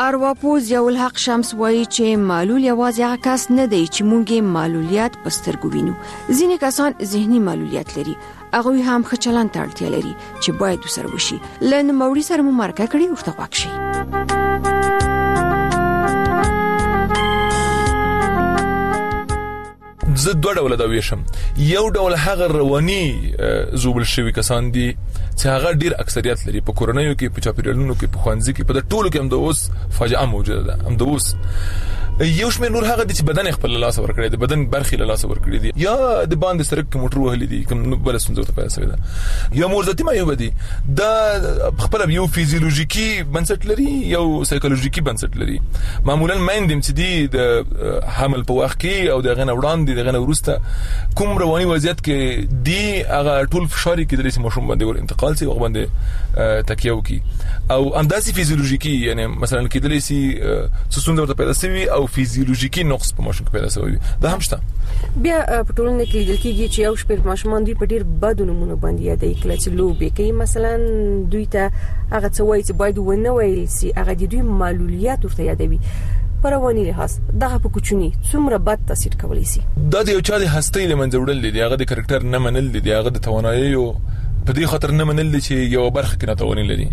ارواپوز یو الحق شمس وایي چې معلول یوازې هغه کس نه دی چې موږ معلولیت په سترګو وینو. ځینې کسان ذهني معلولیت لري، هغوی هم ښه چلند ته اړتیا لري چې باید ورسره وشي. له نوموړي سره مو مرکه کړې، ورته غوږ شئ. زه دوه ډوله دا ویشم. یو ډول هغه رواني زوبل شوي کسان دي چې هغه ډیر اکثریت لري په کورنیو کې، په چاپیریالونو کې، په ښوونځي کې، په ټولو کې هم د اوس فاجعه موجوده ده. هم د اوس یو شمېر نور هغه دي چې بدن خپل لاس ورکړي دي، بدن برخې له لاس ورکړي دي، یا د باندې سرک کې موټر وهلي دي، کوم بل څه ته پیدا شوی ده، یا مرزتي معیوب دي. دا خپل یو فیزیولوژیکي بنسټ لري، یو سایکولوژیکي بنسټ لري. معمولا مایندم چې دي د حمل په وخت کې او د غنه وړاندې د غنه ورسته کوم رواني وضعیت کې دی، هغه ټول فشار کې د لسی مشوم باندې ور انتقال سي او باندې تکیه وکي، او انداسي فیزیولوژیکي، یعنی مثلا کې د لسی سسون ورته پیدا شوی او فیزیولوژیکي نقص په ماشوم کې پیدا شوی، دا هم شته. بیا په ټولنه کې لیدل کېږي چې یو شپږ ماشومان دوی په ډیر بد نمونه باندې یادې کله چې لوبي کوي، مثلا دوی ته هغه څه وایي چې باید ونه ویل سي، هغه د دوی معلولیت ورته یادوي. پرواني لحاظ دغه په کوچني څومره بد تاثیر کولی سي. دا د یو چا د هستۍ لمنځه وړل دي، هغه د کریکټر نه منل دي، هغه د توانایي په دې خاطر نه منل دي چې یو برخه کې ناتواني لري،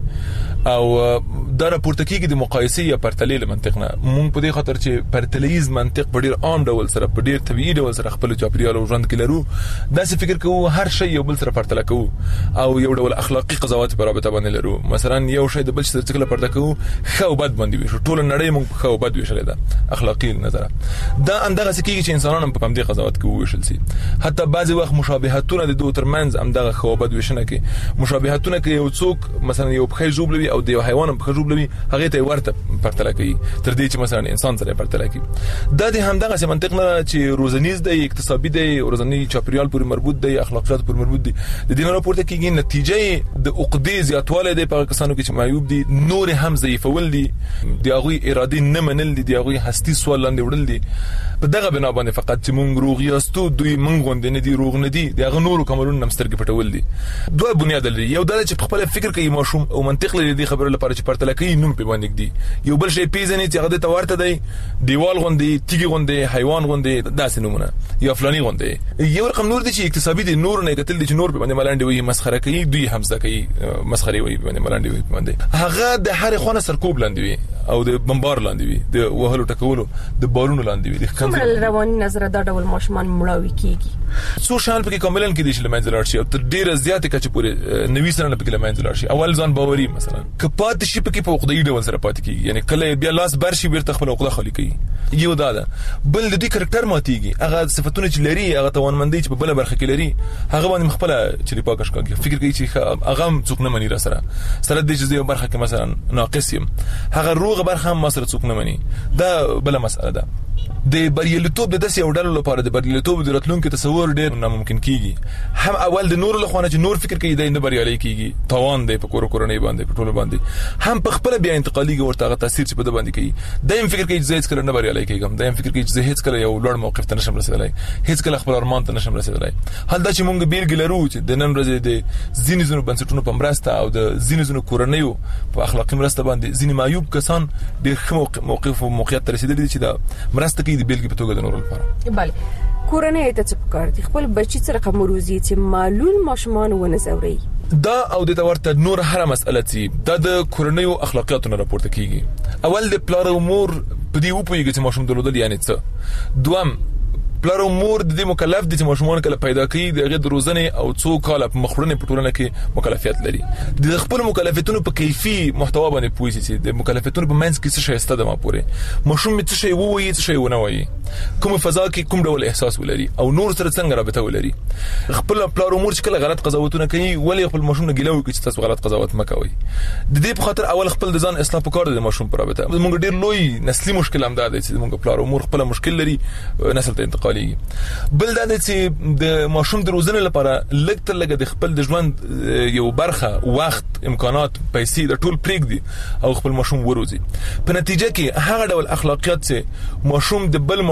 او دا راپورته کیږي د مقایسې یا پرتلې منطق نه. مونږ په دې خاطر چې پرتلیز منطق په ډیر عام ډول سره، په ډیر طبيعي ډول سره خپل چاپیریال او ژوند کې لرو، داسې فکر کوو هر شی یو بل سره پرتله کوو، او یو ډول اخلاقی قضاوت په رابطه باندې لرو. مثلا یو شی د بل سره څنګه پرتله کوو، ښه او بد باندې ویشو، ټول نړۍ مونږ ښه او بد ویشل ده اخلاقی نظر. دا اندغه څه کیږي چې انسانان په دې قضاوت کوي ویشل سي. حتی بعضی وخت مشابهتونه د دوه ترمنځ همدغه ښه او بد ویشنه کې مشابهتونه کې یو څوک مثلا یو بخې جوړلوي او د یو حیوان په جوړلوي، هغه ته ورته پرتله کوي تر دې چې مثلا انسان سره پرتله کوي. دا د همدغه څه منطق نه چې روزنیز دی، اقتصادي دی، روزنی چاپیریال پورې مربوط دی، اخلاقیات پورې مربوط دی. د دې نه راپورته کیږي نتیجه د عقدې زیاتواله دی په کسانو کې چې معیوب دي، نور هم ضعیفول دي، د هغه اراده نه منل دي، د هغه هستی سوال لاندې وړل دي. په دغه بنا باندې فقط چې مونږ روغ یاستو، دوی مونږ غوندې نه دي، روغ نه دي، د هغه نورو کمالونو نمسترګ پټول دي. دوه بنیاد لري، یو دا چې خپل فکر کوي ماشوم او منطق لري د خبرو لپاره چې پرتله کوي نوم په باندې دي، یو بل شی پیژني چې هغه ته ورته دی، دیوال غوندې، تیګي غوندې، حیوان غوندې، داسې نمونه یا فلاني غوندې. یو رقم نور دي چې اقتصادي دي، نور نه کتل دي چې نور په باندې ملاندې وي، مسخره کوي، دوی همزه کوي، مسخره وي باندې ملاندې وي باندې، هغه د هر خونه سرکوب لاندې وي او د بمبار لاندې وي، د وهلو ټکولو د بارونو لاندې وي. د کومه رواني نظر دا ډول ماشومان مړاوي کیږي. سوشال پکې کوملن کې دي چې لمنځه لاړ شي او تر ډیره زیاته کچې پورې 90 سره پکې لمنځه لاړ شي. اول ځان باوري مثلا کپات شي پکې په عقدې ډول سره پاتې کیږي، یعنی کله بیا لاس برشي بیرته خپل عقده خالي کوي. یو دا ده. بل د دې کریکټر ماتيږي، هغه صفاتونه چې لري، هغه توانمندي چې په بل برخه کې لري، هغه باندې خپل چې پاکش کوي، فکر کوي چې هغه څوک نه مني را سره د دې جزئیه برخه کې مثلا ناقص یم، هغه روغه برخه هم سره څوک نه مني. دا بل مسأله ده. د بریالیتوب د داسې وړلو لپاره د بریالیتوب د راتلونکو تصور ډیر ناممکن کیږي. هم اول د نور له خونه چې نور فکر کوي د نه بریالي کیږي، توان دی په کورنۍ باندې، په ټولو باندې، هم په خپل بیا انتقالي ورته تاثیر چې په د باندې کوي. دایم فکر کوي چې هیڅ کله نه بریالي کیږم، دایم فکر کوي چې هیڅ کله یو لوړ موقف ته نشم رسیدلای، هیڅ کله خپل ارمان ته نشم رسیدلای. حال دا چې مونږ بیلګې لرو چې د نن ورځې د ځینې بنسټونو په مرسته او د ځینې کورنیو په اخلاقی مرسته باندې ځینې معیوب کسان ډیر ښه موقف او موقعیت ته رسیدلي دي چې دا مرسته کوي د بیلګې په توګه د نورو لپاره. بله کورنۍ ته څه پکار دي خپل بچی سره کوم روزي چې معلول ماشومان ونه زوري. دا او د ورته نور هر مسأله چې د کورنیو اخلاقیاتو نه راپورته کیږي. اول د پلار او مور په دې وپویږي چې ماشوم درلودل یعنی څه. دوم پلار او مور د دې مکلف دي چې ماشومان کله پیدا کوي د غیر روزنه او څو کال په مخورنه په ټولنه کې مکلفیت لري. د خپل مکلفیتونو په کیفي محتوا باندې پوي چې د مکلفیتونو په منځ کې څه شی ستده ما پوره ماشوم څه شی وایي څه شی ونه وایي، کوم فضا کې کوم ډول احساس ولري او نور سره څنګه رابطه ولري. خپل پلار او مور چې کله غلط قضاوتونه کوي ولی خپل ماشوم نه ګیلو کوي چې تاسو غلط قضاوت مکوئ. د دې په خاطر اول خپل د ځان اصلاح وکړئ د ماشوم پر رابطه. موږ ډیر لوی نسلي مشکل هم ده چې موږ پلار او مور خپل مشکل لري نسل ته انتقالي. بل دا چې د ماشوم د روزنې لپاره لږ تر لږه د خپل د ژوند یو برخه وخت امکانات پیسې د ټول پریږدي او خپل ماشوم وروزي. په نتیجه کې هغه ډول اخلاقیات چې ماشوم د بل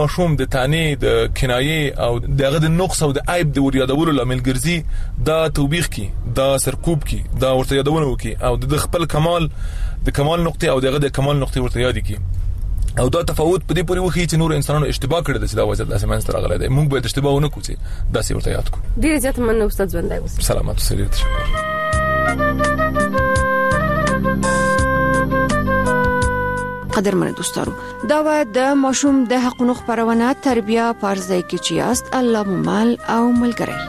ماشوم د تانې د کنایې او دغه د نقص او د عیب د وريادولو لامل ګرځي دا توبېخ کی دا سرکوب کی دا ورته یادونه وکي او د خپل کمال نقطه او دغه د کمال نقطه ورته یاد کی او دا تفاوت په دې پورې وخی چې نور انسانانو اشتباه کړی د چې دا وضعیت داسې منځ ته راغلی دی. موږ باید اشتباه ونه کړو چې داسې ورته یاد کړو. ډیر زیات مننه استاد ژوندی اوسئ. سلامات اوسئ. قدرمن دوستانو دا و د ماشوم د حقوقو خبرونه تربیه پارځای کې چې است الله ممال او ملګری.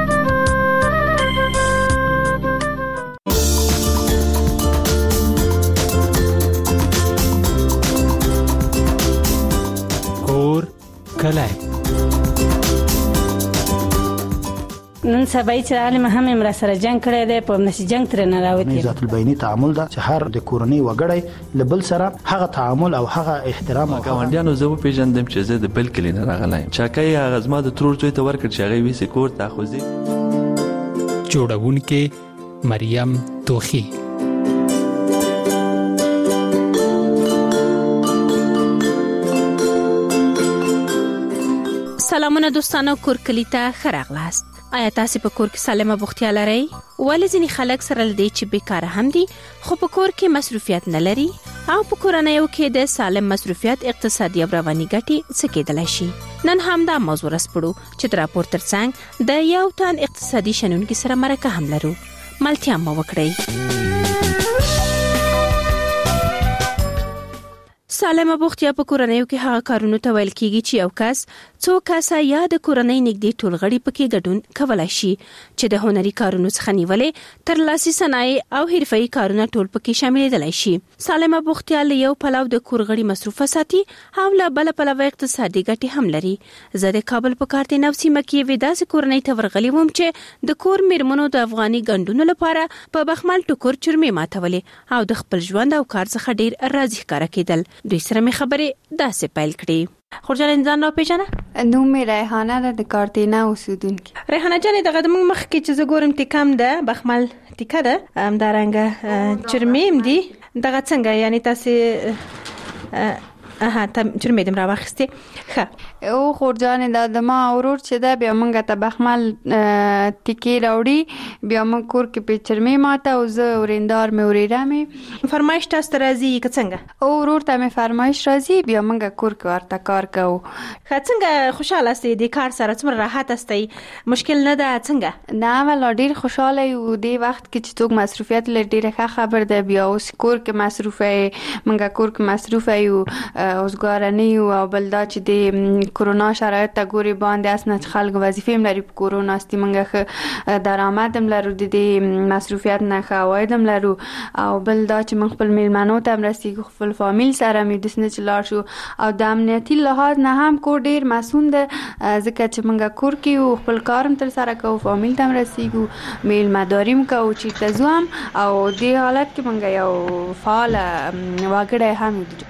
کلای نن سبا چې عالم هم امر سره جنگ کړی دی په نشي جنگ تر نه راوتی. ذات البینی تعامل دا چې هر د کورنۍ وګړی لبل سره هغه تعامل او هغه احترام او ګاونډیانو زه پیژندم چې زه د بل کلی نه راغلایم. چاکای هغه زما د ترور زوی ته ورکړ چې هغه ویسي کور ته خوځي. جوړونکې مریم توخی. سلامونه دوستانو، کور کلی ته خراغلاست. آیا تاسو په کور کې سالمه بوختیا لرئ؟ ولې ځینې خلک سره لدی چې بیکاره هم دي خو په کور کې مصروفیت نه لري او په کورنیو کې د سالم مصروفیت اقتصادي او رواني ګټې څه کېدلای شي؟ نن هم دا موضوع راسپړو چې د راپور ترڅنګ د یو تن اقتصادي شنونکي سره مرکه هم لرو. ملتیا مو وکړئ. سالمه بوختیا په کورنیو کې هغه کارونه ته ویل کیږي چې یو کس څو کسه یا د کورنۍ نږدې ټولغړي پکې ګډون کولای شي چې د هنري کارونو څخه نیولې تر لاسي صنایع او حرفي کارونه ټول پکې شاملېدلای شي. سالمه بوختیا له یو پلو د کورغړي مصروفه ساتي او له بل پلو اقتصادي ګټې هم لري. زه د کابل په کارته نو سیمه کې وېدا کورنۍ ته ورغلی وم چې د کور میرمنو د افغاني ګندونو لپاره په بخمل ټکور چرمي ماتولې او د خپل ژوند او کار څخه ډیر راضي ښکارا کېدل. دوی سره می خبرې داسې پیل کړې. خورجان انسان را پیژنه؟ نوم می ریحانه ده، د کارتینا اوسیدونکې. ریحانه جانې دغه د موږ مخ کې چې زه ګورم ټیکم ده بخمل ټیکه ده همدارنګه چرمیم دي دغه څنګه یعنی تاسو چرمې دم را واخستې ښه او خورجان د ما اورور چې ده بیا مونږ ته بخمل ټیکې راوړي بیا مونږ کور کې په چرمې ماته او زه ورندار مې وریره مې فرمایش تاسو ته راځي که څنګه؟ او ورور ته مې فرمایش راځي بیا مونږ کور کې ورته کار کوو. ښه څنګه خوشاله استئ د کار سره څومره راحت استئ مشکل نه ده څنګه؟ نه ولا ډیر خوشاله یو د وخت کې چې څوک مصروفیت لري ډیره ښه خبر ده. بیا اوس کور کې مصروفه مونږ کور کې مصروفه یو اوسګارنی او بل دا چې د کرونا شرایط ته ګوري باندې اسنه خلک وظیفې لري په کرونا ستې منګه درآمد هم لرو د مصروفیت نه خواید هم لرو او بل دا چې من خپل میلمنو ته رسیدو خپل فامیل سره مې د سن چلار شو او د امنیتي لحاظ نه هم کو ډیر مسون ده ځکه چې منګه کور کې خپل کارم تر سره کوو فامیل ته رسیدو میلمداریم کوو چې تزوم او د حالت کې منګه یو فعال واګړی هم دي.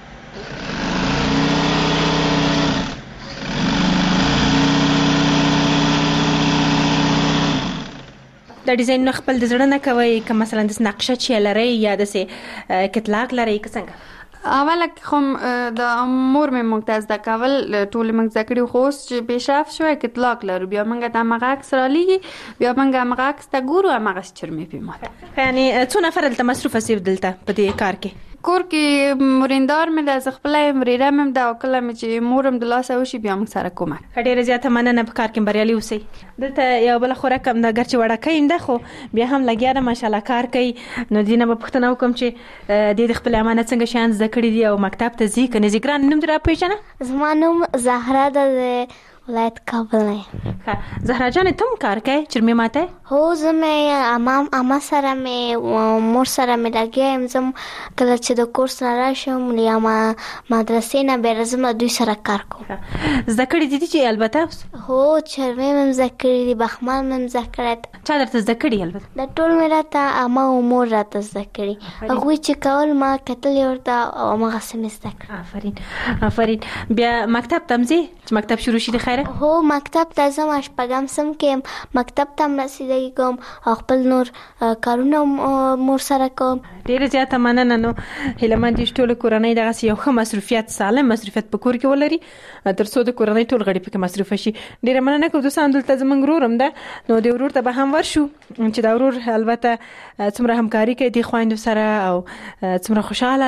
د ډیزاین خپل د زړه نه کوي که مثلا د نقشه چې لري یا د سه کتلاک لري که څنګه؟ اوله کوم د مور مې ممتاز د کول ټول موږ ذکرې خوست چې پیشاف شوی کتلاک لرو بیا موږ د مغه عکس را لګي بیا موږ مغه عکس ته ګورو مغه چرمې په ماته. یعنی څو نفر دلته مصروف سي دلته په دې کار کې؟ کور کې مریندار مې د خپلای مریره مې د وکړه مې چې مورم د لاسه وشي بیا موږ سره کومه. ډیره زیاته مننه په کار کې بریالي اوسئ. دلته یو بل خوراک هم د ګرچې وړه کین ده خو بیا هم لګیا ده ماشاءالله کار کوي. نو دینه په پښتنه وکم چې د خپل امانت څنګه شان ذکر دي او مکتب ته ځي کنه ذکران نوم درا پیژنه؟ زما نوم زهرا ده ولایت کابل نه. زهرا جان تم کار کوي چرمې ماته؟ هو زمې اما سره مې مور سره مې لګیا یم زم کله چې د کورس نه راشم یا مدرسې نه بیا زما دوی سره کار کوم. ذکر دي چې البته هو چرمې مې ذکر دي بخمل مې ذکر چا درته ذکر البته د ټول مې راته اما او مور راته ذکر هغه چې کول ما کتل ورته او ما غسم ذکر. آفرین بیا مکتب تمځي چې مکتب شروع شي د خیره؟ هو مکتب ته زم شپږم سم کې مکتب ته رسیدګي کوم او خپل نور کارونه مور سره کوم. ډیره زیاته مننه. نو هیلمن دي ټول کورنۍ دغه یو ښه مصروفیت سالم مصروفیت په کور کې ولري ترڅو د کورنۍ ټول غړي پکې مصروف شي. ډیره مننه کوم دوستان دلته زمونږ ورورم ده نو د ورور ته به هم ورشو چې دا ورور البته څومره همکاري کوي د خويندو سره او څومره خوشاله